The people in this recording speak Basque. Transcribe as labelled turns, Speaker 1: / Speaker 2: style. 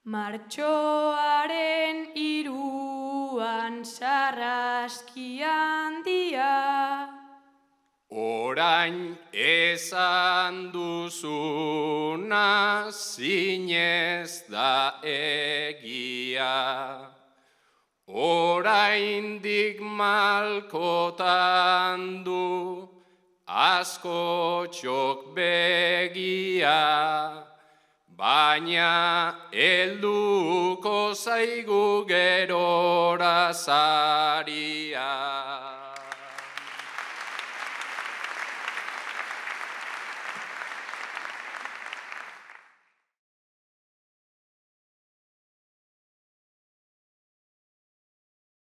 Speaker 1: Martxoaren 3 sarraski handia,
Speaker 2: orain esan duzuna zinez da egia. Oraindik malkotan du asko txok begia, baina helduko zaigu gerora saria.